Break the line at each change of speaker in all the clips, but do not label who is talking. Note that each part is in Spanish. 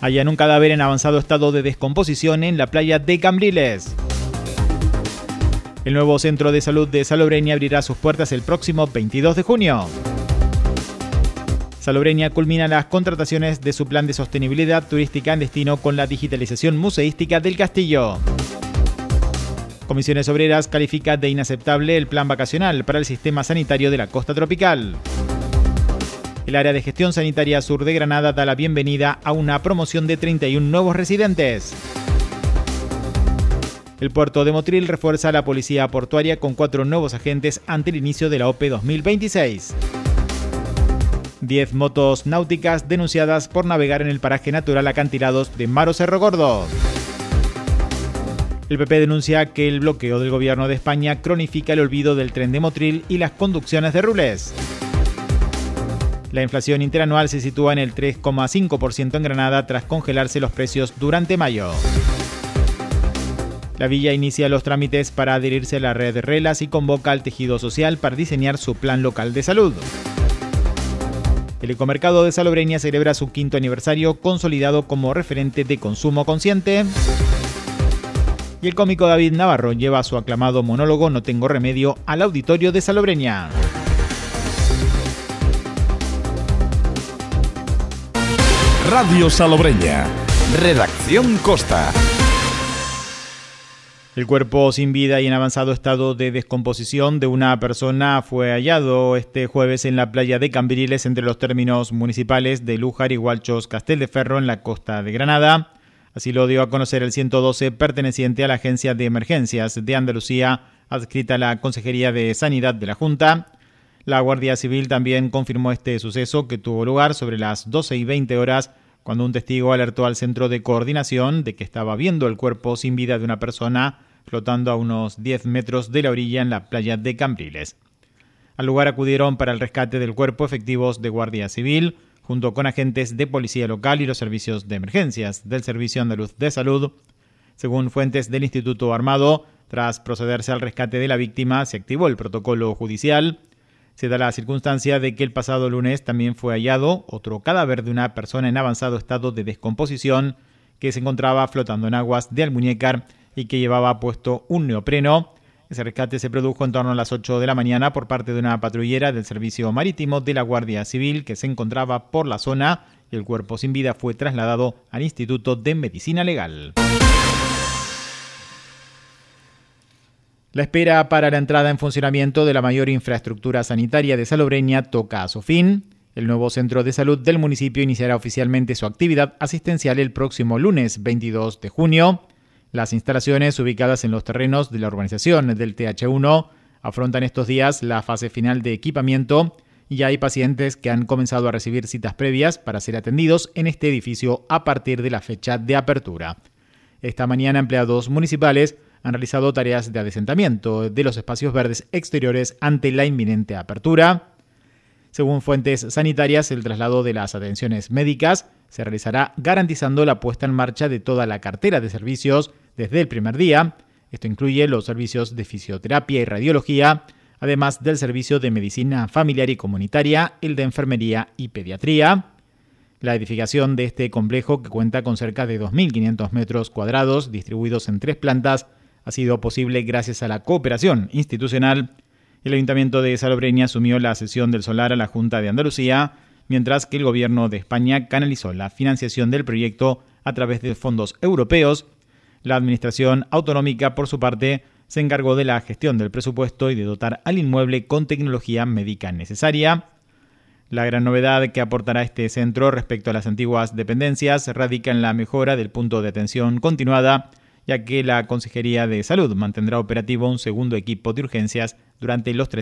Hallan un cadáver en avanzado estado de descomposición en la playa de Cambriles. El nuevo centro de salud de Salobreña abrirá sus puertas el próximo 22 de junio. Salobreña culmina las contrataciones de su plan de sostenibilidad turística en destino con la digitalización museística del castillo. Comisiones Obreras califica de inaceptable el plan vacacional para el sistema sanitario de la costa tropical. El área de gestión sanitaria sur de Granada da la bienvenida a una promoción de 31 nuevos residentes. El puerto de Motril refuerza a la policía portuaria con 4 nuevos agentes ante el inicio de la OPE 2026. 10 motos náuticas denunciadas por navegar en el paraje natural Acantilados de Maro Cerro Gordo. El PP denuncia que el bloqueo del gobierno de España cronifica el olvido del tren de Motril y las conducciones de Rules. La inflación interanual se sitúa en el 3,5% en Granada tras congelarse los precios durante mayo. La Villa inicia los trámites para adherirse a la red RELAS y convoca al tejido social para diseñar su plan local de salud. El ecomercado de Salobreña celebra su 5º aniversario consolidado como referente de consumo consciente. Y el cómico David Navarro lleva su aclamado monólogo No tengo remedio al auditorio de Salobreña.
Radio Salobreña. Redacción Costa.
El cuerpo sin vida y en avanzado estado de descomposición de una persona fue hallado este jueves en la playa de Cambriles entre los términos municipales de Lújar y Gualchos Castelldeferro en la costa de Granada. Así lo dio a conocer el 112 perteneciente a la Agencia de Emergencias de Andalucía, adscrita a la Consejería de Sanidad de la Junta. La Guardia Civil también confirmó este suceso que tuvo lugar sobre las 12:20 horas cuando un testigo alertó al centro de coordinación de que estaba viendo el cuerpo sin vida de una persona flotando a unos 10 metros de la orilla en la playa de Cambriles. Al lugar acudieron para el rescate del cuerpo efectivos de Guardia Civil, junto con agentes de policía local y los servicios de emergencias del Servicio Andaluz de Salud. Según fuentes del Instituto Armado, tras procederse al rescate de la víctima, se activó el protocolo judicial. Se da la circunstancia de que el pasado lunes también fue hallado otro cadáver de una persona en avanzado estado de descomposición que se encontraba flotando en aguas de Almuñécar y que llevaba puesto un neopreno. Ese rescate se produjo en torno a las 8 de la mañana por parte de una patrullera del Servicio Marítimo de la Guardia Civil que se encontraba por la zona y el cuerpo sin vida fue trasladado al Instituto de Medicina Legal. La espera para la entrada en funcionamiento de la mayor infraestructura sanitaria de Salobreña toca a su fin. El nuevo centro de salud del municipio iniciará oficialmente su actividad asistencial el próximo lunes 22 de junio. Las instalaciones ubicadas en los terrenos de la urbanización del TH1 afrontan estos días la fase final de equipamiento y ya hay pacientes que han comenzado a recibir citas previas para ser atendidos en este edificio a partir de la fecha de apertura. Esta mañana empleados municipales han realizado tareas de adesentamiento de los espacios verdes exteriores ante la inminente apertura. Según fuentes sanitarias, el traslado de las atenciones médicas se realizará garantizando la puesta en marcha de toda la cartera de servicios desde el primer día. Esto incluye los servicios de fisioterapia y radiología, además del servicio de medicina familiar y comunitaria, el de enfermería y pediatría. La edificación de este complejo, que cuenta con cerca de 2.500 metros cuadrados distribuidos en 3 plantas, ha sido posible gracias a la cooperación institucional. El Ayuntamiento de Salobreña asumió la cesión del solar a la Junta de Andalucía, mientras que el Gobierno de España canalizó la financiación del proyecto a través de fondos europeos. La Administración Autonómica, por su parte, se encargó de la gestión del presupuesto y de dotar al inmueble con tecnología médica necesaria. La gran novedad que aportará este centro respecto a las antiguas dependencias radica en la mejora del punto de atención continuada, ya que la Consejería de Salud mantendrá operativo un segundo equipo de urgencias durante los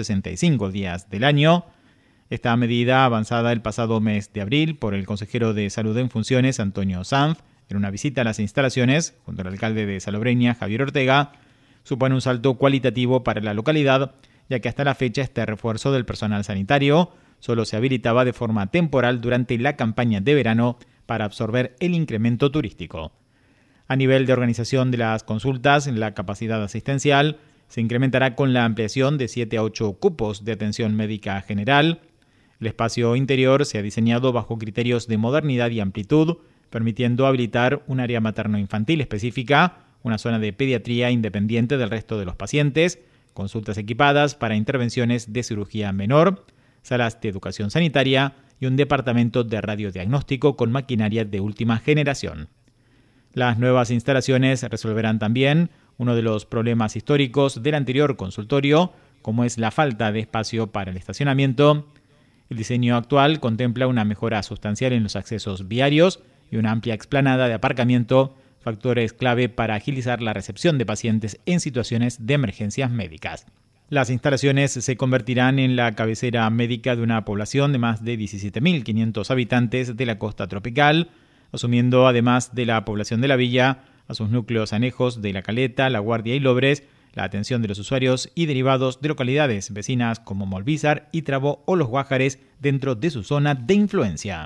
365 días del año. Esta medida, avanzada el pasado mes de abril por el consejero de Salud en funciones, Antonio Sanz, en una visita a las instalaciones, junto al alcalde de Salobreña, Javier Ortega, supone un salto cualitativo para la localidad, ya que hasta la fecha este refuerzo del personal sanitario solo se habilitaba de forma temporal durante la campaña de verano para absorber el incremento turístico. A nivel de organización de las consultas, la capacidad asistencial se incrementará con la ampliación de 7 a 8 cupos de atención médica general. El espacio interior se ha diseñado bajo criterios de modernidad y amplitud, permitiendo habilitar un área materno-infantil específica, una zona de pediatría independiente del resto de los pacientes, consultas equipadas para intervenciones de cirugía menor, salas de educación sanitaria y un departamento de radiodiagnóstico con maquinaria de última generación. Las nuevas instalaciones resolverán también uno de los problemas históricos del anterior consultorio, como es la falta de espacio para el estacionamiento. El diseño actual contempla una mejora sustancial en los accesos viarios y una amplia explanada de aparcamiento, factores clave para agilizar la recepción de pacientes en situaciones de emergencias médicas. Las instalaciones se convertirán en la cabecera médica de una población de más de 17.500 habitantes de la costa tropical, asumiendo además de la población de la villa a sus núcleos anejos de La Caleta, La Guardia y Lobres, la atención de los usuarios y derivados de localidades vecinas como Molvízar, Ítrabo o Los Guájares dentro de su zona de influencia.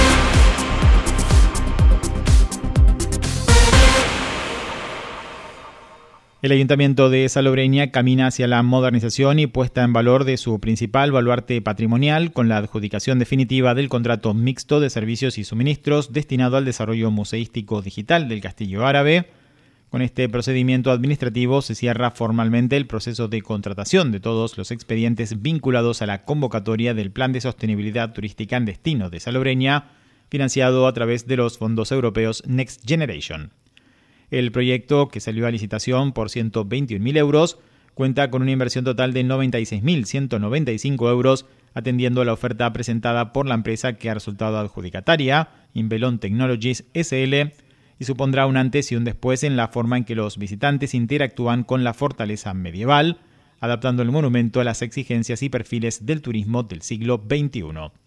El Ayuntamiento de Salobreña camina hacia la modernización y puesta en valor de su principal baluarte patrimonial con la adjudicación definitiva del contrato mixto de servicios y suministros destinado al desarrollo museístico digital del Castillo Árabe. Con este procedimiento administrativo se cierra formalmente el proceso de contratación de todos los expedientes vinculados a la convocatoria del Plan de Sostenibilidad Turística en Destino de Salobreña, financiado a través de los fondos europeos Next Generation. El proyecto, que salió a licitación por 121.000 euros, cuenta con una inversión total de 96.195 euros, atendiendo a la oferta presentada por la empresa que ha resultado adjudicataria, Invelon Technologies SL, y supondrá un antes y un después en la forma en que los visitantes interactúan con la fortaleza medieval, adaptando el monumento a las exigencias y perfiles del turismo del siglo XXI.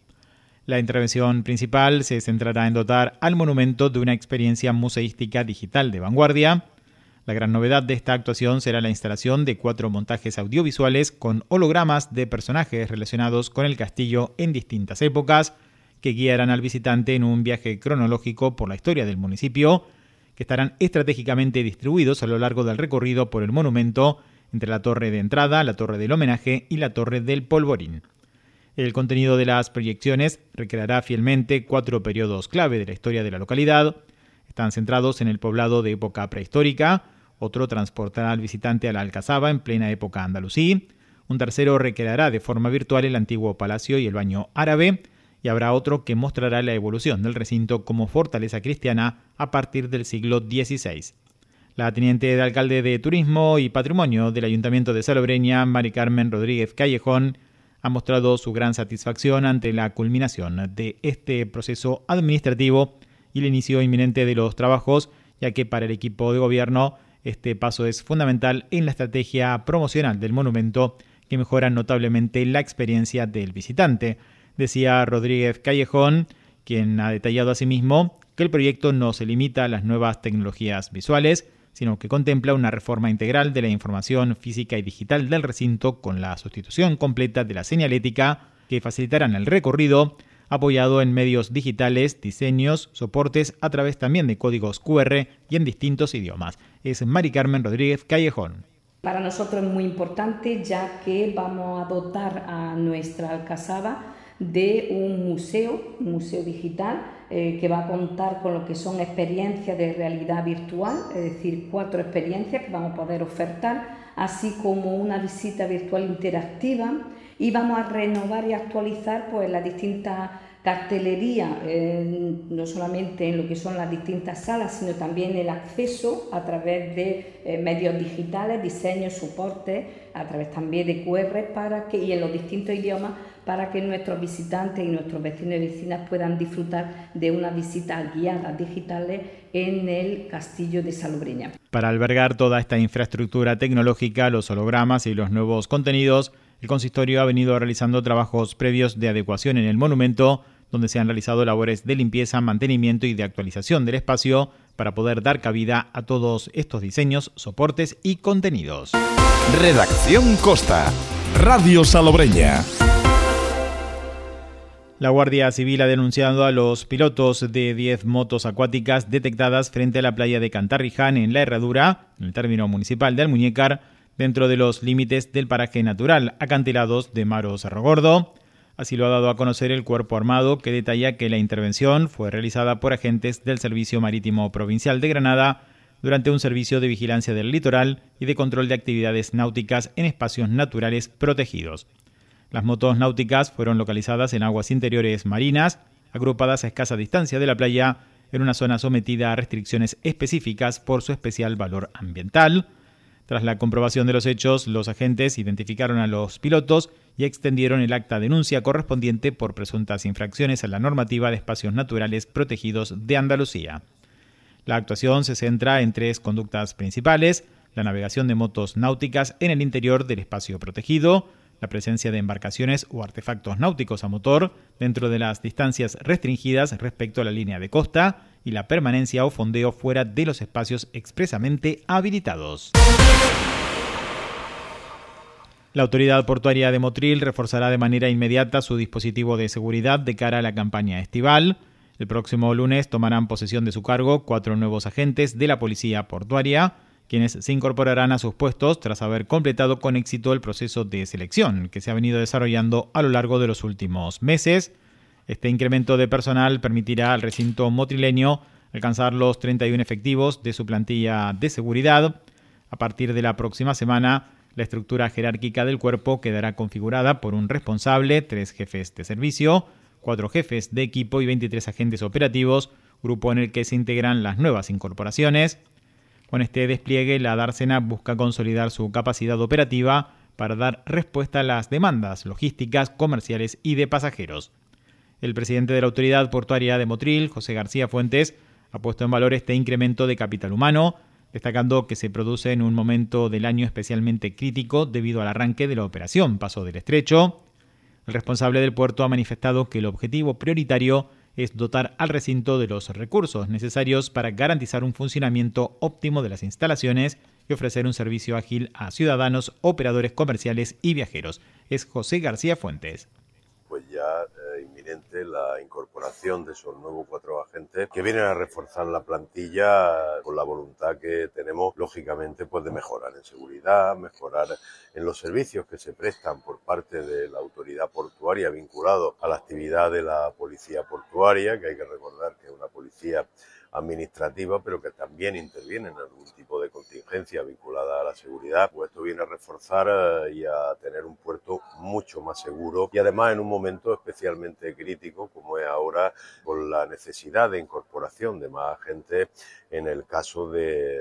La intervención principal se centrará en dotar al monumento de una experiencia museística digital de vanguardia. La gran novedad de esta actuación será la instalación de 4 montajes audiovisuales con hologramas de personajes relacionados con el castillo en distintas épocas, que guiarán al visitante en un viaje cronológico por la historia del municipio, que estarán estratégicamente distribuidos a lo largo del recorrido por el monumento entre la torre de entrada, la torre del homenaje y la torre del polvorín. El contenido de las proyecciones recreará fielmente 4 periodos clave de la historia de la localidad. Están centrados en el poblado de época prehistórica, otro transportará al visitante a la Alcazaba en plena época andalusí, un tercero recreará de forma virtual el antiguo palacio y el baño árabe, y habrá otro que mostrará la evolución del recinto como fortaleza cristiana a partir del siglo XVI. La teniente de alcalde de Turismo y Patrimonio del Ayuntamiento de Salobreña, Mari Carmen Rodríguez Callejón, ha mostrado su gran satisfacción ante la culminación de este proceso administrativo y el inicio inminente de los trabajos, ya que para el equipo de gobierno este paso es fundamental en la estrategia promocional del monumento, que mejora notablemente la experiencia del visitante. Decía Rodríguez Callejón, quien ha detallado asimismo que el proyecto no se limita a las nuevas tecnologías visuales, sino que contempla una reforma integral de la información física y digital del recinto con la sustitución completa de la señalética que facilitarán el recorrido, apoyado en medios digitales, diseños, soportes a través también de códigos QR y en distintos idiomas. Es Mari Carmen Rodríguez Callejón.
Para nosotros es muy importante, ya que vamos a dotar a nuestra Alcazaba de un museo digital que va a contar con lo que son experiencias de realidad virtual, es decir, 4 experiencias que vamos a poder ofertar, así como una visita virtual interactiva, y vamos a renovar y actualizar pues las distintas cartelerías, no solamente en lo que son las distintas salas, sino también el acceso a través de medios digitales, diseños, soportes, a través también de QR y en los distintos idiomas, para que nuestros visitantes y nuestros vecinos y vecinas puedan disfrutar de una visita guiada digitales en el Castillo de Salobreña.
Para albergar toda esta infraestructura tecnológica, los hologramas y los nuevos contenidos, el consistorio ha venido realizando trabajos previos de adecuación en el monumento, donde se han realizado labores de limpieza, mantenimiento y de actualización del espacio para poder dar cabida a todos estos diseños, soportes y contenidos.
Redacción Costa, Radio Salobreña.
La Guardia Civil ha denunciado a los pilotos de 10 motos acuáticas detectadas frente a la playa de Cantarriján en La Herradura, en el término municipal de Almuñécar, dentro de los límites del paraje natural Acantilados de Maro Cerro Gordo. Así lo ha dado a conocer el Cuerpo Armado, que detalla que la intervención fue realizada por agentes del Servicio Marítimo Provincial de Granada durante un servicio de vigilancia del litoral y de control de actividades náuticas en espacios naturales protegidos. Las motos náuticas fueron localizadas en aguas interiores marinas, agrupadas a escasa distancia de la playa, en una zona sometida a restricciones específicas por su especial valor ambiental. Tras la comprobación de los hechos, los agentes identificaron a los pilotos y extendieron el acta denuncia correspondiente por presuntas infracciones a la normativa de espacios naturales protegidos de Andalucía. La actuación se centra en 3 conductas principales: la navegación de motos náuticas en el interior del espacio protegido, la presencia de embarcaciones o artefactos náuticos a motor dentro de las distancias restringidas respecto a la línea de costa y la permanencia o fondeo fuera de los espacios expresamente habilitados. La autoridad portuaria de Motril reforzará de manera inmediata su dispositivo de seguridad de cara a la campaña estival. El próximo lunes tomarán posesión de su cargo 4 nuevos agentes de la policía portuaria, quienes se incorporarán a sus puestos tras haber completado con éxito el proceso de selección que se ha venido desarrollando a lo largo de los últimos meses. Este incremento de personal permitirá al recinto motrileño alcanzar los 31 efectivos de su plantilla de seguridad. A partir de la próxima semana, la estructura jerárquica del cuerpo quedará configurada por un responsable, 3 jefes de servicio, 4 jefes de equipo y 23 agentes operativos, grupo en el que se integran las nuevas incorporaciones. Con este despliegue, la dársena busca consolidar su capacidad operativa para dar respuesta a las demandas logísticas, comerciales y de pasajeros. El presidente de la Autoridad Portuaria de Motril, José García Fuentes, ha puesto en valor este incremento de capital humano, destacando que se produce en un momento del año especialmente crítico debido al arranque de la operación Paso del Estrecho. El responsable del puerto ha manifestado que el objetivo prioritario es dotar al recinto de los recursos necesarios para garantizar un funcionamiento óptimo de las instalaciones y ofrecer un servicio ágil a ciudadanos, operadores comerciales y viajeros. Es José García Fuentes.
Pues ya inminente la incorporación de esos nuevos 4 agentes que vienen a reforzar la plantilla con la voluntad que tenemos, lógicamente, pues de mejorar en seguridad, mejorar en los servicios que se prestan por parte de la autoridad portuaria vinculado a la actividad de la policía portuaria, que hay que recordar que es una policía administrativa, pero que también interviene en algún tipo de contingencia vinculada a la seguridad. Pues esto viene a reforzar y a tener un puerto mucho más seguro y además en un momento especialmente crítico como es ahora, con la necesidad de incorporación de más agentes en el caso de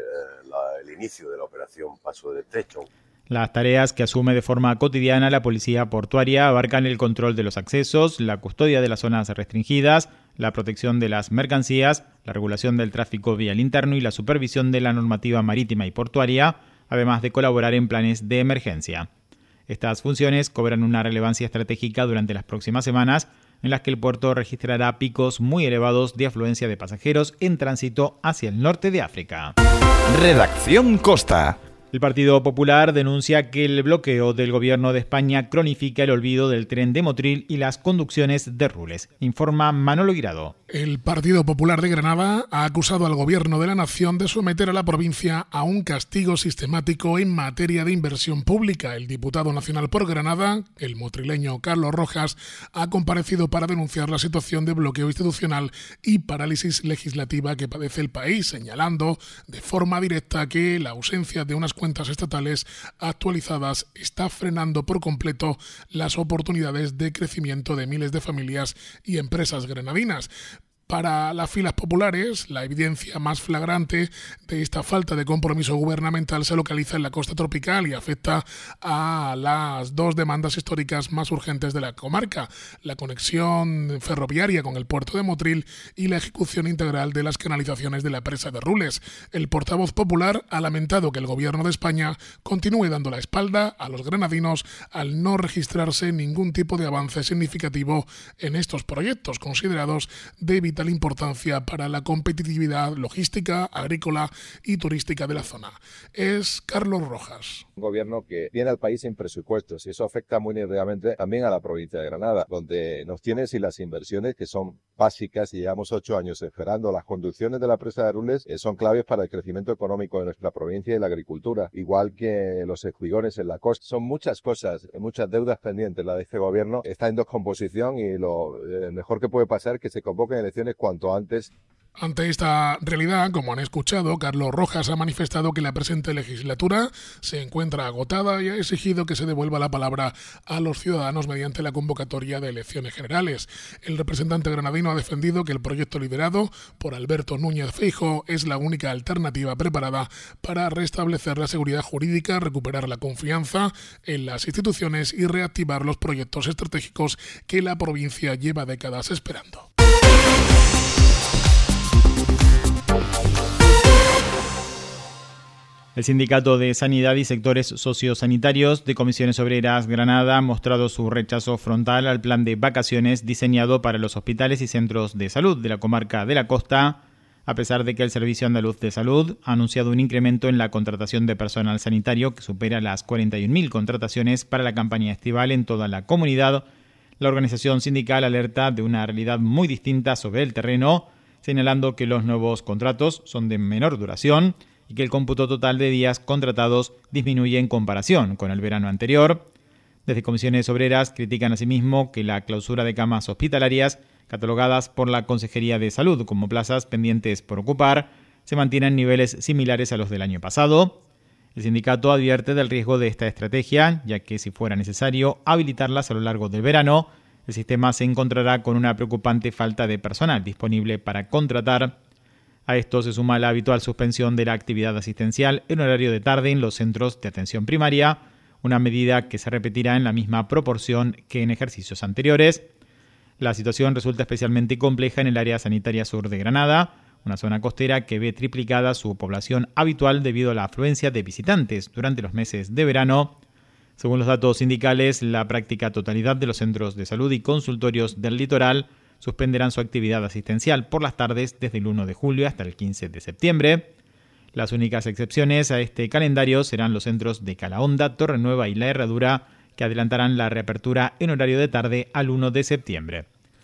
el inicio de la operación Paso del Estrecho.
Las tareas que asume de forma cotidiana la policía portuaria abarcan el control de los accesos, la custodia de las zonas restringidas, la protección de las mercancías, la regulación del tráfico vial interno y la supervisión de la normativa marítima y portuaria, además de colaborar en planes de emergencia. Estas funciones cobran una relevancia estratégica durante las próximas semanas, en las que el puerto registrará picos muy elevados de afluencia de pasajeros en tránsito hacia el norte de África.
Redacción Costa.
El Partido Popular denuncia que el bloqueo del Gobierno de España cronifica el olvido del tren de Motril y las conducciones de Rules. Informa Manolo Guirado.
El Partido Popular de Granada ha acusado al Gobierno de la Nación de someter a la provincia a un castigo sistemático en materia de inversión pública. El diputado nacional por Granada, el motrileño Carlos Rojas, ha comparecido para denunciar la situación de bloqueo institucional y parálisis legislativa que padece el país, señalando de forma directa que la ausencia de unas cuentas estatales actualizadas está frenando por completo las oportunidades de crecimiento de miles de familias y empresas granadinas. Para las filas populares, la evidencia más flagrante de esta falta de compromiso gubernamental se localiza en la costa tropical y afecta a las 2 demandas históricas más urgentes de la comarca: la conexión ferroviaria con el puerto de Motril y la ejecución integral de las canalizaciones de la presa de Rules. El portavoz popular ha lamentado que el Gobierno de España continúe dando la espalda a los granadinos al no registrarse ningún tipo de avance significativo en estos proyectos, considerados de vital importancia para la competitividad logística, agrícola y turística de la zona. Es Carlos Rojas.
Un gobierno que tiene al país sin presupuestos y eso afecta muy negativamente también a la provincia de Granada, donde nos tiene sin las inversiones que son básicas y llevamos 8 años esperando. Las conducciones de la presa de Arules son claves para el crecimiento económico de nuestra provincia y la agricultura, igual que los espigones en la costa. Son muchas cosas, muchas deudas pendientes. La de este gobierno está en descomposición y lo mejor que puede pasar es que se convoquen elecciones cuanto antes.
Ante esta realidad, como han escuchado, Carlos Rojas ha manifestado que la presente legislatura se encuentra agotada y ha exigido que se devuelva la palabra a los ciudadanos mediante la convocatoria de elecciones generales. El representante granadino ha defendido que el proyecto liderado por Alberto Núñez Feijóo es la única alternativa preparada para restablecer la seguridad jurídica, recuperar la confianza en las instituciones y reactivar los proyectos estratégicos que la provincia lleva décadas esperando.
El Sindicato de Sanidad y Sectores Sociosanitarios de Comisiones Obreras Granada ha mostrado su rechazo frontal al plan de vacaciones diseñado para los hospitales y centros de salud de la comarca de la Costa, a pesar de que el Servicio Andaluz de Salud ha anunciado un incremento en la contratación de personal sanitario que supera las 41.000 contrataciones para la campaña estival en toda la comunidad. La organización sindical alerta de una realidad muy distinta sobre el terreno, señalando que los nuevos contratos son de menor duración y que el cómputo total de días contratados disminuye en comparación con el verano anterior. Desde Comisiones Obreras critican asimismo que la clausura de camas hospitalarias, catalogadas por la Consejería de Salud como plazas pendientes por ocupar, se mantienen en niveles similares a los del año pasado. El sindicato advierte del riesgo de esta estrategia, ya que si fuera necesario habilitarlas a lo largo del verano, el sistema se encontrará con una preocupante falta de personal disponible para contratar. A esto se suma la habitual suspensión de la actividad asistencial en horario de tarde en los centros de atención primaria, una medida que se repetirá en la misma proporción que en ejercicios anteriores. La situación resulta especialmente compleja en el área sanitaria sur de Granada, una zona costera que ve triplicada su población habitual debido a la afluencia de visitantes durante los meses de verano. Según los datos sindicales, la práctica totalidad de los centros de salud y consultorios del litoral suspenderán su actividad asistencial por las tardes desde el 1 de julio hasta el 15 de septiembre. Las únicas excepciones a este calendario serán los centros de Calahonda, Torrenueva y La Herradura, que adelantarán la reapertura en horario de tarde al 1 de septiembre.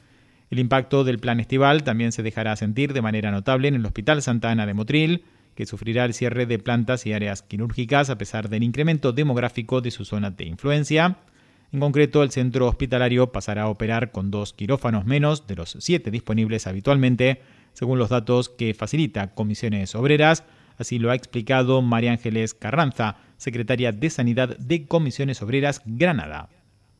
El impacto del plan estival también se dejará sentir de manera notable en el Hospital Santa Ana de Motril, que sufrirá el cierre de plantas y áreas quirúrgicas a pesar del incremento demográfico de su zona de influencia. En concreto, el centro hospitalario pasará a operar con 2 quirófanos menos de los 7 disponibles habitualmente, según los datos que facilita Comisiones Obreras. Así lo ha explicado María Ángeles Carranza, secretaria de Sanidad de Comisiones Obreras Granada.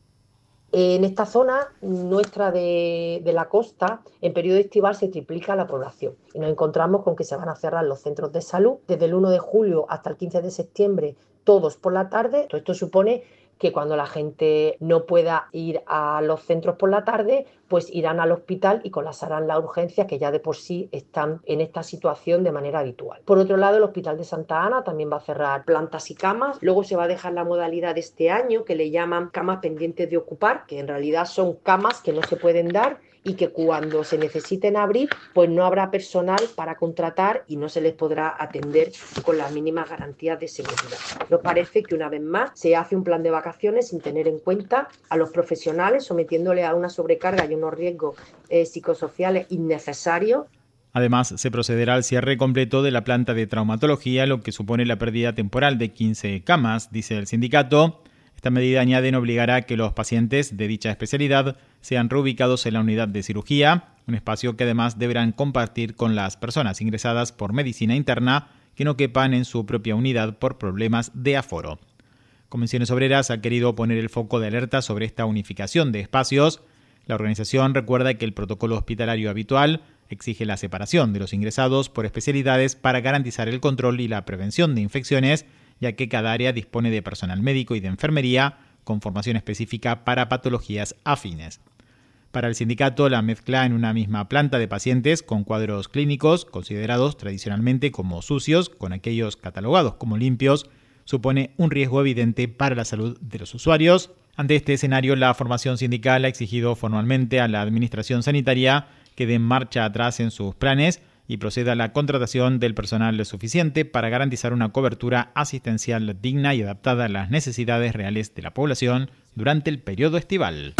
En esta zona nuestra de la costa, en periodo estival se triplica la población y nos encontramos con que se van a cerrar los centros de salud desde el 1 de julio hasta el 15 de septiembre, todos por la tarde. Esto supone que cuando la gente no pueda ir a los centros por la tarde, pues irán al hospital y colapsarán las urgencias que ya de por sí están en esta situación de manera habitual. Por otro lado, el Hospital de Santa Ana también va a cerrar plantas y camas. Luego se va a dejar la modalidad de este año que le llaman camas pendientes de ocupar, que en realidad son camas que no se pueden dar y que cuando se necesiten abrir, pues no habrá personal para contratar y no se les podrá atender con las mínimas garantías de seguridad. Nos parece que una vez más se hace un plan de vacaciones sin tener en cuenta a los profesionales, sometiéndole a una sobrecarga y unos riesgos psicosociales innecesarios.
Además, se procederá al cierre completo de la planta de traumatología, lo que supone la pérdida temporal de 15 camas, dice el sindicato. Esta medida, añaden, obligará a que los pacientes de dicha especialidad sean reubicados en la unidad de cirugía, un espacio que además deberán compartir con las personas ingresadas por medicina interna que no quepan en su propia unidad por problemas de aforo. Comisiones Obreras ha querido poner el foco de alerta sobre esta unificación de espacios. La organización recuerda que el protocolo hospitalario habitual exige la separación de los ingresados por especialidades para garantizar el control y la prevención de infecciones, ya que cada área dispone de personal médico y de enfermería con formación específica para patologías afines. Para el sindicato, la mezcla en una misma planta de pacientes con cuadros clínicos considerados tradicionalmente como sucios, con aquellos catalogados como limpios, supone un riesgo evidente para la salud de los usuarios. Ante este escenario, la formación sindical ha exigido formalmente a la Administración Sanitaria que dé marcha atrás en sus planes y proceda a la contratación del personal suficiente para garantizar una cobertura asistencial digna y adaptada a las necesidades reales de la población durante el periodo estival.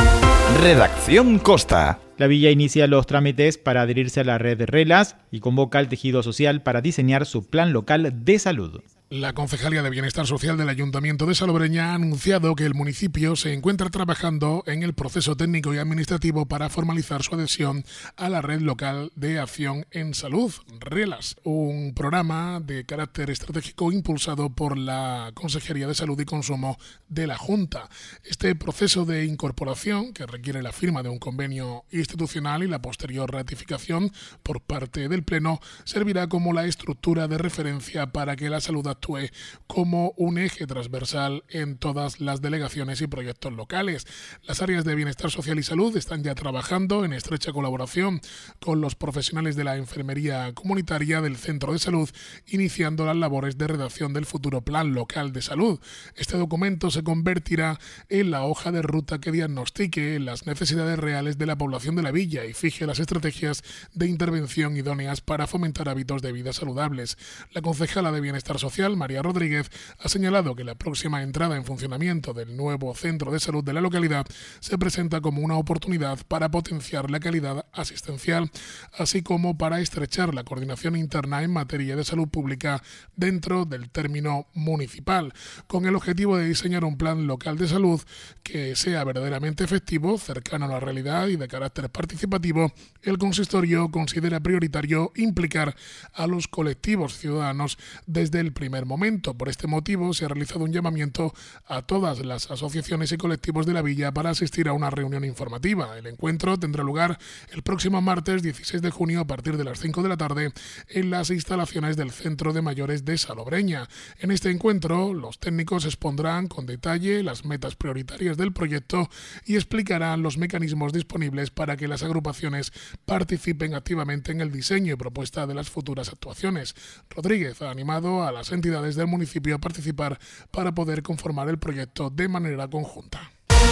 Redacción Costa.
La Villa inicia los trámites para adherirse a la red de RELAS y convoca al tejido social para diseñar su plan local de salud.
La Concejalía de Bienestar Social del Ayuntamiento de Salobreña ha anunciado que el municipio se encuentra trabajando en el proceso técnico y administrativo para formalizar su adhesión a la Red Local de Acción en Salud, RELAS, un programa de carácter estratégico impulsado por la Consejería de Salud y Consumo de la Junta. Este proceso de incorporación, que requiere la firma de un convenio institucional y la posterior ratificación por parte del Pleno, servirá como la estructura de referencia para que la salud actúe como un eje transversal en todas las delegaciones y proyectos locales. Las áreas de bienestar social y salud están ya trabajando en estrecha colaboración con los profesionales de la enfermería comunitaria del centro de salud, iniciando las labores de redacción del futuro plan local de salud. Este documento se convertirá en la hoja de ruta que diagnostique las necesidades reales de la población de la villa y fije las estrategias de intervención idóneas para fomentar hábitos de vida saludables. La concejala de Bienestar Social, María Rodríguez, ha señalado que la próxima entrada en funcionamiento del nuevo centro de salud de la localidad se presenta como una oportunidad para potenciar la calidad asistencial, así como para estrechar la coordinación interna en materia de salud pública dentro del término municipal, con el objetivo de diseñar un plan local de salud que sea verdaderamente efectivo, cercano a la realidad y de carácter participativo. El consistorio considera prioritario implicar a los colectivos ciudadanos desde el primer momento. Por este motivo se ha realizado un llamamiento a todas las asociaciones y colectivos de la villa para asistir a una reunión informativa. El encuentro tendrá lugar el próximo martes 16 de junio a partir de las 5 de la tarde en las instalaciones del Centro de Mayores de Salobreña. En este encuentro los técnicos expondrán con detalle las metas prioritarias del proyecto y explicarán los mecanismos disponibles para que las agrupaciones participen activamente en el diseño y propuesta de las futuras actuaciones. Rodríguez ha animado a las entidades del municipio a participar para poder conformar el proyecto de manera conjunta.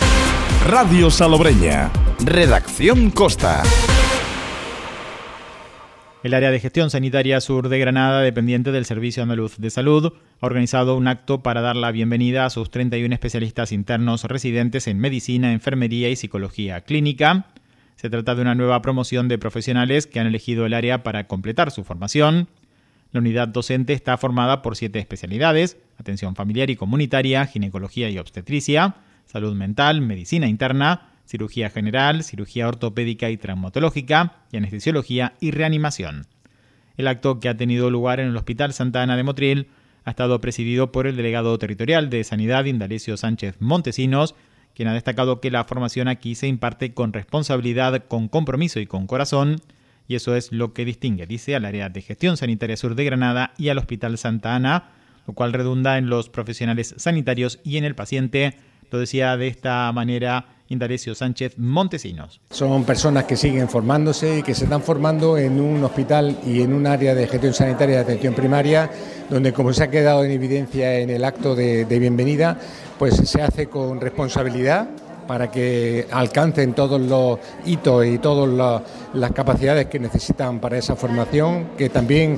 Radio Salobreña. Redacción Costa.
El área de gestión sanitaria sur de Granada, dependiente del Servicio Andaluz de Salud, ha organizado un acto para dar la bienvenida a sus 31 especialistas internos residentes en medicina, enfermería y psicología clínica. Se trata de una nueva promoción de profesionales que han elegido el área para completar su formación. La unidad docente está formada por 7 especialidades: atención familiar y comunitaria, ginecología y obstetricia, salud mental, medicina interna, cirugía general, cirugía ortopédica y traumatológica, y anestesiología y reanimación. El acto, que ha tenido lugar en el Hospital Santa Ana de Motril, ha estado presidido por el delegado territorial de Sanidad, Indalecio Sánchez Montesinos, quien ha destacado que la formación aquí se imparte con responsabilidad, con compromiso y con corazón, y eso es lo que distingue, dice, al área de gestión sanitaria sur de Granada y al Hospital Santa Ana, lo cual redunda en los profesionales sanitarios y en el paciente. Lo decía de esta manera Indalecio Sánchez Montesinos.
Son personas que siguen formándose y que se están formando en un hospital y en un área de gestión sanitaria de atención primaria, donde, como se ha quedado en evidencia en el acto de bienvenida, pues se hace con responsabilidad para que alcancen todos los hitos y todas las capacidades que necesitan para esa formación, que también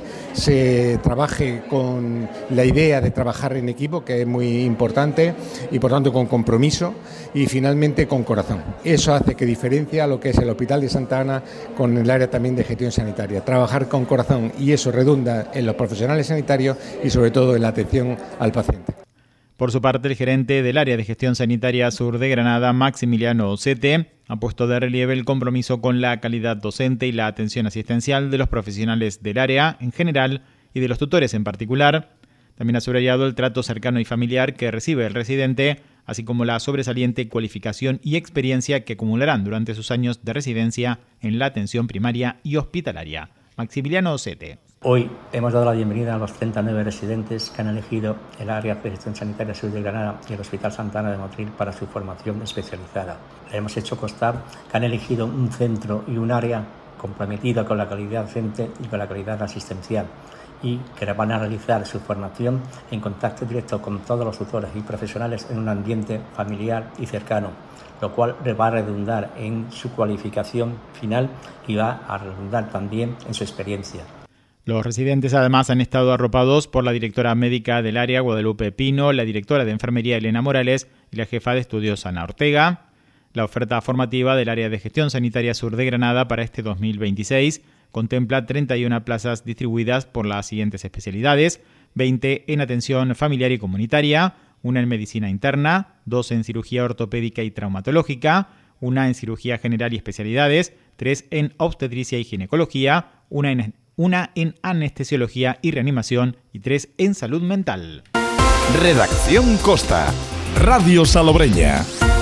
se trabaje con la idea de trabajar en equipo, que es muy importante, y por tanto con compromiso y finalmente con corazón. Eso hace que diferencia lo que es el Hospital de Santa Ana con el área también de gestión sanitaria. Trabajar con corazón, y eso redunda en los profesionales sanitarios y sobre todo en la atención al paciente.
Por su parte, el gerente del área de gestión sanitaria sur de Granada, Maximiliano Ocete, ha puesto de relieve el compromiso con la calidad docente y la atención asistencial de los profesionales del área en general y de los tutores en particular. También ha subrayado el trato cercano y familiar que recibe el residente, así como la sobresaliente cualificación y experiencia que acumularán durante sus años de residencia en la atención primaria y hospitalaria. Maximiliano Ocete.
Hoy hemos dado la bienvenida a los 39 residentes que han elegido el área de gestión sanitaria sur de Granada y el Hospital Santa Ana de Motril para su formación especializada. Le hemos hecho constar que han elegido un centro y un área comprometida con la calidad docente y con la calidad asistencial, y que van a realizar su formación en contacto directo con todos los tutores y profesionales en un ambiente familiar y cercano, lo cual va a redundar en su cualificación final y va a redundar también en su experiencia.
Los residentes además han estado arropados por la directora médica del área, Guadalupe Pino, la directora de enfermería, Elena Morales, y la jefa de estudios, Ana Ortega. La oferta formativa del Área de Gestión Sanitaria Sur de Granada para este 2026 contempla 31 plazas distribuidas por las siguientes especialidades: 20 en atención familiar y comunitaria, 1 en medicina interna, 2 en cirugía ortopédica y traumatológica, 1 en cirugía general y especialidades, 3 en obstetricia y ginecología, 1 en anestesiología y reanimación y 3 en salud mental.
Redacción Costa, Radio Salobreña.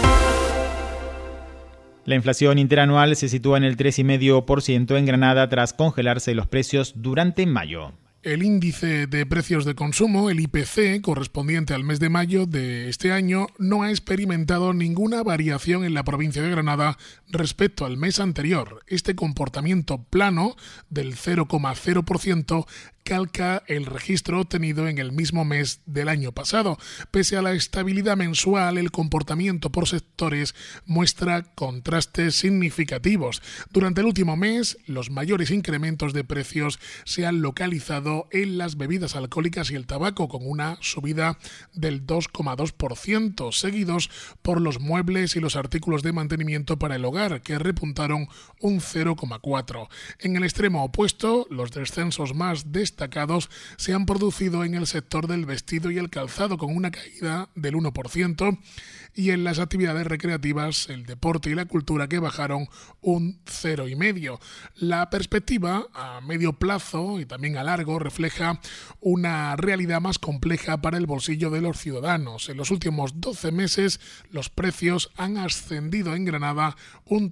La inflación interanual se sitúa en el 3,5% en Granada tras congelarse los precios durante mayo.
El índice de precios de consumo, el IPC, correspondiente al mes de mayo de este año, no ha experimentado ninguna variación en la provincia de Granada respecto al mes anterior. Este comportamiento plano del 0,0% calca el registro obtenido en el mismo mes del año pasado. Pese a la estabilidad mensual, el comportamiento por sectores muestra contrastes significativos. Durante el último mes, los mayores incrementos de precios se han localizado en las bebidas alcohólicas y el tabaco, con una subida del 2,2%, seguidos por los muebles y los artículos de mantenimiento para el hogar, que repuntaron un 0,4%. En el extremo opuesto, los descensos más destacados se han producido en el sector del vestido y el calzado, con una caída del 1%, y en las actividades recreativas, el deporte y la cultura, que bajaron un 0,5%. La perspectiva a medio plazo y también a largo refleja una realidad más compleja para el bolsillo de los ciudadanos. En los últimos 12 meses, los precios han ascendido en Granada un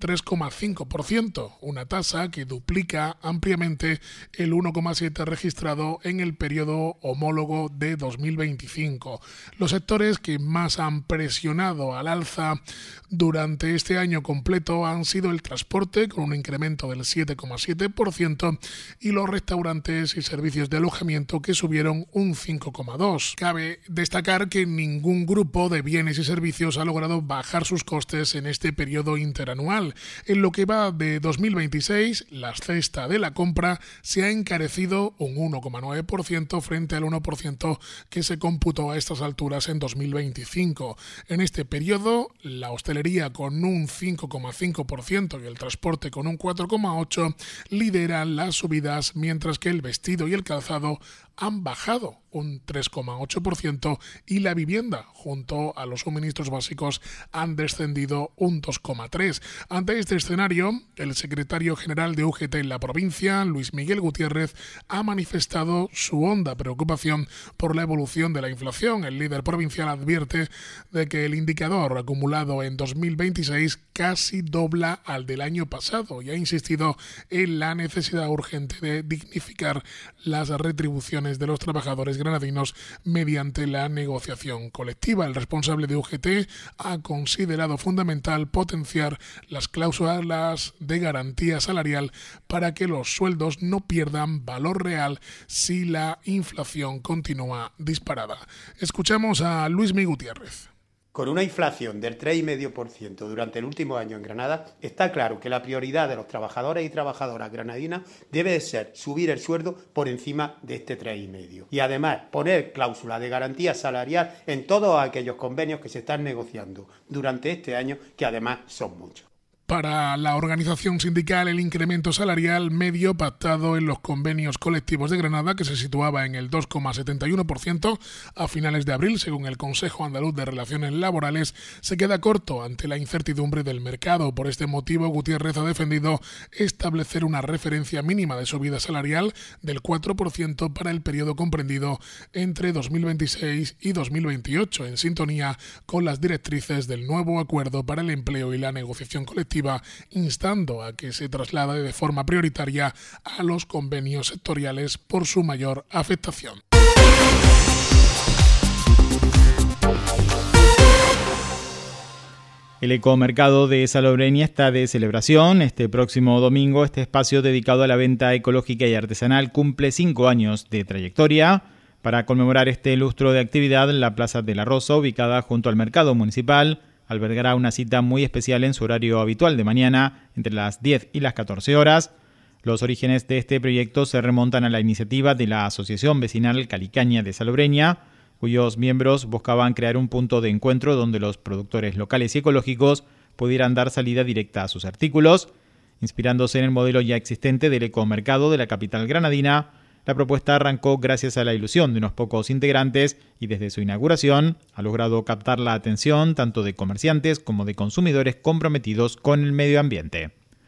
3,5%, una tasa que duplica ampliamente el 1,7% registrado en el periodo homólogo de 2025. Los sectores que más han presionado al alza durante este año completo han sido el transporte, con un incremento del 7,7%, y los restaurantes y servicios de alojamiento, que subieron un 5,2%. Cabe destacar que ningún grupo de bienes y servicios ha logrado bajar sus costes en este periodo interanual. En lo que va de 2026, la cesta de la compra se ha encarecido un 1,9% frente al 1% que se computó a estas alturas en 2025. En este periodo, la hostelería, con un 5,5%, y el transporte, con un 4,8%, lideran las subidas, mientras que el vestido y el calzado han bajado un 3,8% y la vivienda, junto a los suministros básicos, han descendido un 2,3%. Ante este escenario, el secretario general de UGT en la provincia, Luis Miguel Gutiérrez, ha manifestado su honda preocupación por la evolución de la inflación. El líder provincial advierte de que el indicador acumulado en 2026 casi dobla al del año pasado, y ha insistido en la necesidad urgente de dignificar las retribuciones de los trabajadores granadinos mediante la negociación colectiva. El responsable de UGT ha considerado fundamental potenciar las cláusulas de garantía salarial para que los sueldos no pierdan valor real si la inflación continúa disparada. Escuchamos a Luis Miguel Gutiérrez.
Con una inflación del 3,5% durante el último año en Granada, está claro que la prioridad de los trabajadores y trabajadoras granadinas debe de ser subir el sueldo por encima de este 3,5%. Y además poner cláusula de garantía salarial en todos aquellos convenios que se están negociando durante este año, que además son muchos.
Para la organización sindical, el incremento salarial medio pactado en los convenios colectivos de Granada, que se situaba en el 2,71% a finales de abril, según el Consejo Andaluz de Relaciones Laborales, se queda corto ante la incertidumbre del mercado. Por este motivo, Gutiérrez ha defendido establecer una referencia mínima de subida salarial del 4% para el periodo comprendido entre 2026 y 2028, en sintonía con las directrices del nuevo Acuerdo para el Empleo y la Negociación Colectiva, instando a que se traslade de forma prioritaria a los convenios sectoriales por su mayor afectación.
El ecomercado de Salobreña está de celebración. Este próximo domingo, este espacio dedicado a la venta ecológica y artesanal cumple 5 años de trayectoria. Para conmemorar este lustro de actividad, la Plaza de la Rosa, ubicada junto al mercado municipal, albergará una cita muy especial en su horario habitual de mañana, entre las 10 y las 14 horas. Los orígenes de este proyecto se remontan a la iniciativa de la Asociación Vecinal Calicaña de Salobreña, cuyos miembros buscaban crear un punto de encuentro donde los productores locales y ecológicos pudieran dar salida directa a sus artículos. Inspirándose en el modelo ya existente del ecomercado de la capital granadina, la propuesta arrancó gracias a la ilusión de unos pocos integrantes y desde su inauguración ha logrado captar la atención tanto de comerciantes como de consumidores comprometidos con el medio ambiente.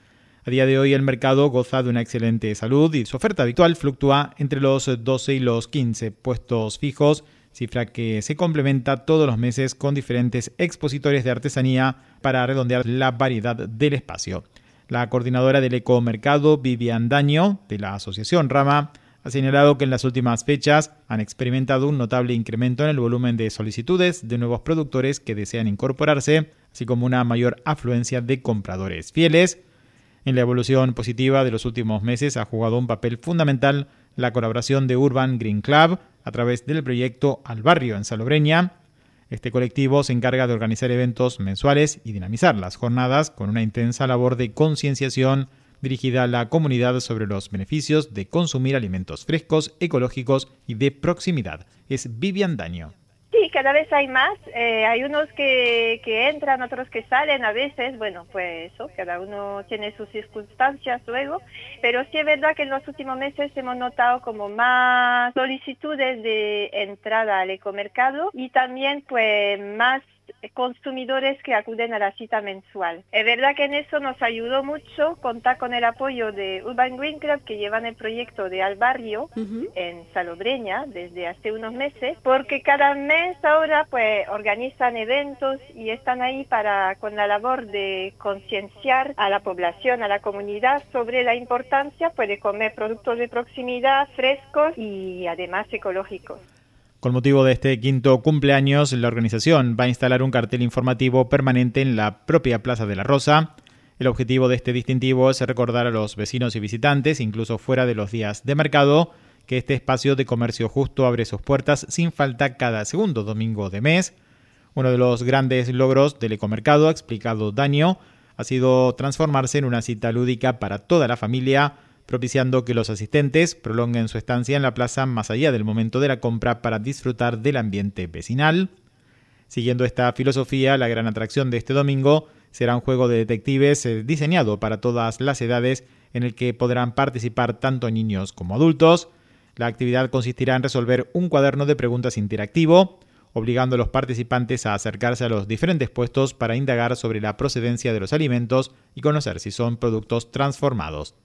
A día de hoy el mercado goza de una excelente salud y su oferta habitual fluctúa entre los 12 y los 15 puestos fijos, cifra que se complementa todos los meses con diferentes expositores de artesanía para redondear la variedad del espacio. La coordinadora del ecomercado, Vivian Daño, de la asociación Rama, ha señalado que en las últimas fechas han experimentado un notable incremento en el volumen de solicitudes de nuevos productores que desean incorporarse, así como una mayor afluencia de compradores fieles. En la evolución positiva de los últimos meses ha jugado un papel fundamental la colaboración de Urban Green Club a través del proyecto Al Barrio en Salobreña. Este colectivo se encarga de organizar eventos mensuales y dinamizar las jornadas con una intensa labor de concienciación dirigida a la comunidad sobre los beneficios de consumir alimentos frescos, ecológicos y de proximidad. Es Vivian Daño.
Sí, cada vez hay más. Hay unos que entran, otros que salen a veces. Bueno, pues eso, cada uno tiene sus circunstancias luego. Pero sí es verdad que en los últimos meses hemos notado como más solicitudes de entrada al ecomercado y también pues más consumidores que acuden a la cita mensual. Es verdad que en eso nos ayudó mucho contar con el apoyo de Urban Green Club, que llevan el proyecto de Al Barrio en Salobreña desde hace unos meses, porque cada mes ahora pues organizan eventos y están ahí con la labor de concienciar a la población, a la comunidad sobre la importancia pues de comer productos de proximidad frescos y además ecológicos.
Con motivo de este quinto cumpleaños, la organización va a instalar un cartel informativo permanente en la propia Plaza de la Rosa. El objetivo de este distintivo es recordar a los vecinos y visitantes, incluso fuera de los días de mercado, que este espacio de comercio justo abre sus puertas sin falta cada segundo domingo de mes. Uno de los grandes logros del ecomercado, ha explicado Daño, ha sido transformarse en una cita lúdica para toda la familia, propiciando que los asistentes prolonguen su estancia en la plaza más allá del momento de la compra para disfrutar del ambiente vecinal. Siguiendo esta filosofía, la gran atracción de este domingo será un juego de detectives diseñado para todas las edades en el que podrán participar tanto niños como adultos. La actividad consistirá en resolver un cuaderno de preguntas interactivo, obligando a los participantes a acercarse a los diferentes puestos para indagar sobre la procedencia de los alimentos y conocer si son productos transformados.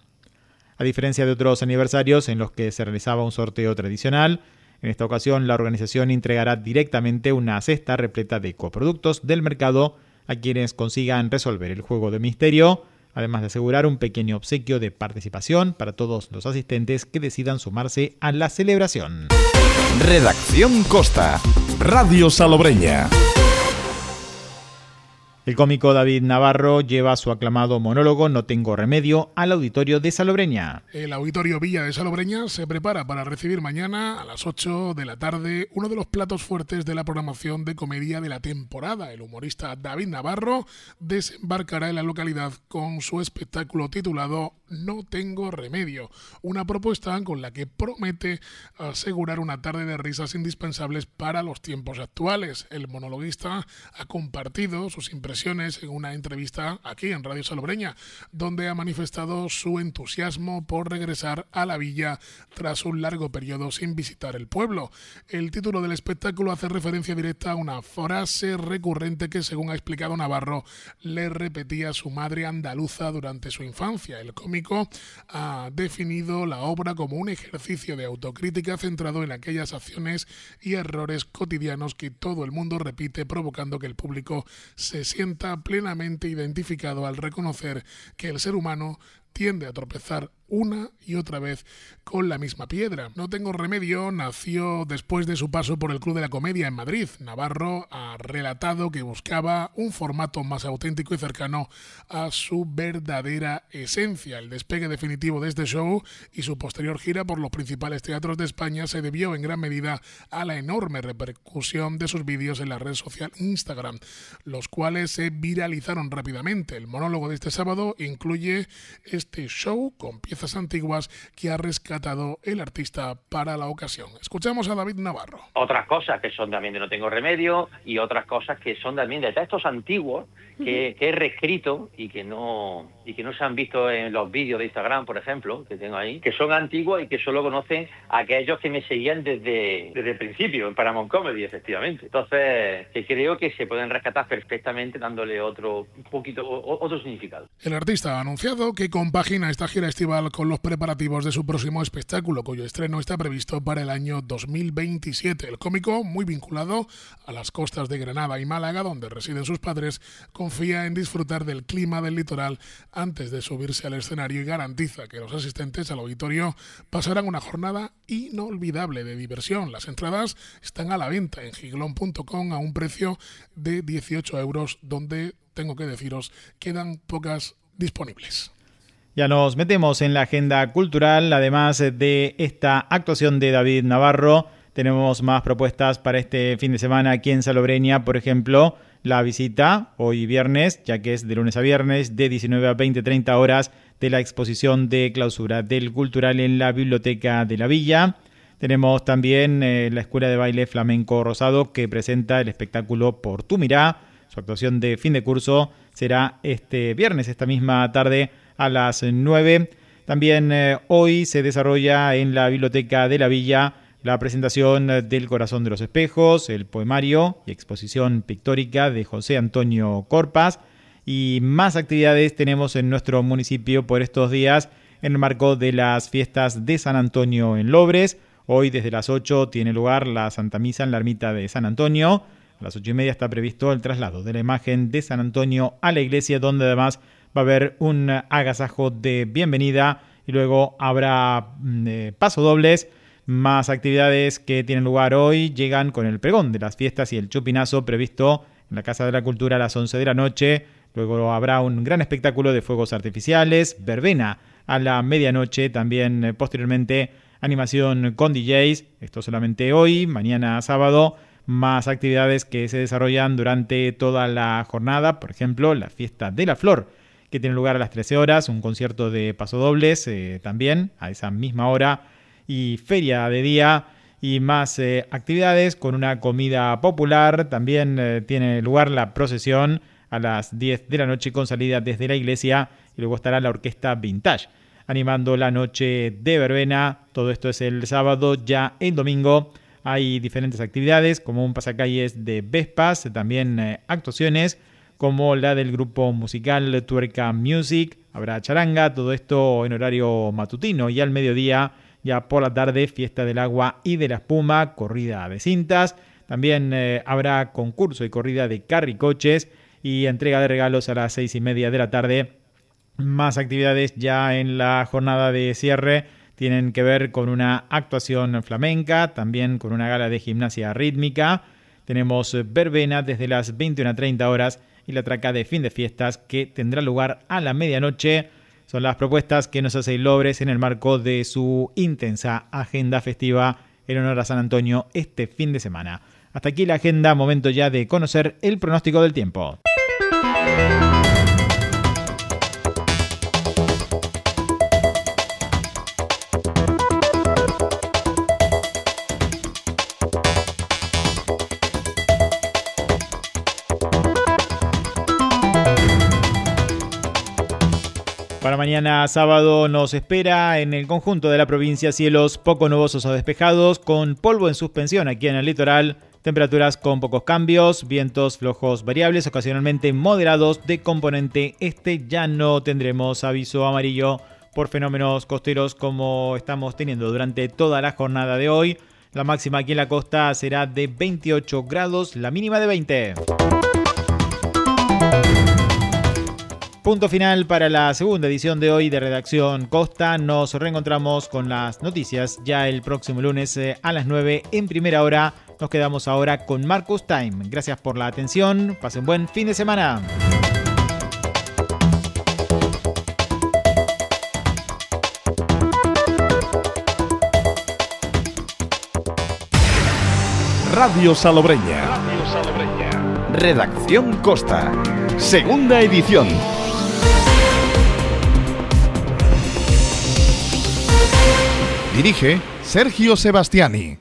A diferencia de otros aniversarios en los que se realizaba un sorteo tradicional, en esta ocasión la organización entregará directamente una cesta repleta de coproductos del mercado a quienes consigan resolver el juego de misterio, además de asegurar un pequeño obsequio de participación para todos los asistentes que decidan sumarse a la celebración.
Redacción Costa, Radio Salobreña.
El cómico David Navarro lleva su aclamado monólogo No tengo remedio al auditorio de Salobreña.
El auditorio Villa de Salobreña se prepara para recibir mañana a las 8 de la tarde uno de los platos fuertes de la programación de comedia de la temporada. El humorista David Navarro desembarcará en la localidad con su espectáculo titulado No tengo remedio, una propuesta con la que promete asegurar una tarde de risas indispensables para los tiempos actuales. El monologuista ha compartido sus impresiones en una entrevista aquí en Radio Salobreña, donde ha manifestado su entusiasmo por regresar a la villa tras un largo periodo sin visitar el pueblo. El título del espectáculo hace referencia directa a una frase recurrente que, según ha explicado Navarro, le repetía su madre andaluza durante su infancia. El cómico ha definido la obra como un ejercicio de autocrítica centrado en aquellas acciones y errores cotidianos que todo el mundo repite, provocando que el público se sienta plenamente identificado al reconocer que el ser humano tiende a tropezar una y otra vez con la misma piedra. No tengo remedio nació después de su paso por el Club de la Comedia en Madrid. Navarro ha relatado que buscaba un formato más auténtico y cercano a su verdadera esencia. El despegue definitivo de este show y su posterior gira por los principales teatros de España se debió en gran medida a la enorme repercusión de sus vídeos en la red social Instagram, los cuales se viralizaron rápidamente. El monólogo de este sábado incluye este show con piezas piezas antiguas que ha rescatado el artista para la ocasión. Escuchamos a David Navarro.
Otras cosas que son también de No tengo remedio y otras cosas que son también de textos antiguos que he reescrito y que no se han visto en los vídeos de Instagram, por ejemplo, que tengo ahí, que son antiguos y que solo conocen aquellos que me seguían desde el principio, en Paramount Comedy, efectivamente. Entonces, que creo que se pueden rescatar perfectamente dándole otro significado.
El artista ha anunciado que compagina esta gira estival con los preparativos de su próximo espectáculo, cuyo estreno está previsto para el año 2027. El cómico, muy vinculado a las costas de Granada y Málaga, donde residen sus padres, confía en disfrutar del clima del litoral antes de subirse al escenario y garantiza que los asistentes al auditorio pasarán una jornada inolvidable de diversión. Las entradas están a la venta en giglón.com a un precio de 18 €, donde, tengo que deciros, quedan pocas disponibles.
Ya nos metemos en la agenda cultural. Además de esta actuación de David Navarro, tenemos más propuestas para este fin de semana aquí en Salobreña. Por ejemplo, la visita hoy viernes, ya que es de lunes a viernes, de 19 a 20-30 horas, de la exposición de clausura del Cultural en la Biblioteca de la Villa. Tenemos también la Escuela de Baile Flamenco Rosado, que presenta el espectáculo Por tu Mirá. Su actuación de fin de curso será este viernes, esta misma tarde, a las 9. También hoy se desarrolla en la Biblioteca de la Villa la presentación del Corazón de los Espejos, el poemario y exposición pictórica de José Antonio Corpas. Y más actividades tenemos en nuestro municipio por estos días en el marco de las fiestas de San Antonio en Lobres. Hoy desde las 8 tiene lugar la Santa Misa en la ermita de San Antonio. A las 8:30 está previsto el traslado de la imagen de San Antonio a la iglesia, donde además va a haber un agasajo de bienvenida y luego habrá pasodobles. Más actividades que tienen lugar hoy llegan con el pregón de las fiestas y el chupinazo previsto en la Casa de la Cultura a las 11 de la noche. Luego habrá un gran espectáculo de fuegos artificiales, verbena a la medianoche, también posteriormente animación con DJs. Esto solamente hoy, mañana sábado. Más actividades que se desarrollan durante toda la jornada, por ejemplo, la Fiesta de la Flor, que tiene lugar a las 13 horas, un concierto de pasodobles también a esa misma hora, y feria de día y más actividades con una comida popular. También tiene lugar la procesión a las 10 de la noche con salida desde la iglesia, y luego estará la orquesta Vintage animando la noche de verbena. Todo esto es el sábado. Ya el domingo hay diferentes actividades como un pasacalles de Vespas, también actuaciones como la del grupo musical Tuerca Music. Habrá charanga, todo esto en horario matutino, y al mediodía, ya por la tarde, fiesta del agua y de la espuma, corrida de cintas. También habrá concurso y corrida de carricoches y entrega de regalos a las 6:30 de la tarde. Más actividades ya en la jornada de cierre tienen que ver con una actuación flamenca, también con una gala de gimnasia rítmica. Tenemos verbena desde las 21:30 horas y la traca de fin de fiestas, que tendrá lugar a la medianoche. Son las propuestas que nos hace Lobres en el marco de su intensa agenda festiva en honor a San Antonio este fin de semana. Hasta aquí la agenda, momento ya de conocer el pronóstico del tiempo. Para mañana sábado nos espera en el conjunto de la provincia cielos poco nubosos o despejados, con polvo en suspensión aquí en el litoral, temperaturas con pocos cambios, vientos flojos variables, ocasionalmente moderados de componente este. Ya no tendremos aviso amarillo por fenómenos costeros como estamos teniendo durante toda la jornada de hoy. La máxima aquí en la costa será de 28 grados, la mínima de 20. Punto final para la segunda edición de hoy de Redacción Costa. Nos reencontramos con las noticias ya el próximo lunes a las 9 en primera hora. Nos quedamos ahora con Marcus Time. Gracias por la atención. Pasen buen fin de semana.
Radio Salobreña. Redacción Costa. Segunda edición. Dirige Sergio Sebastiani.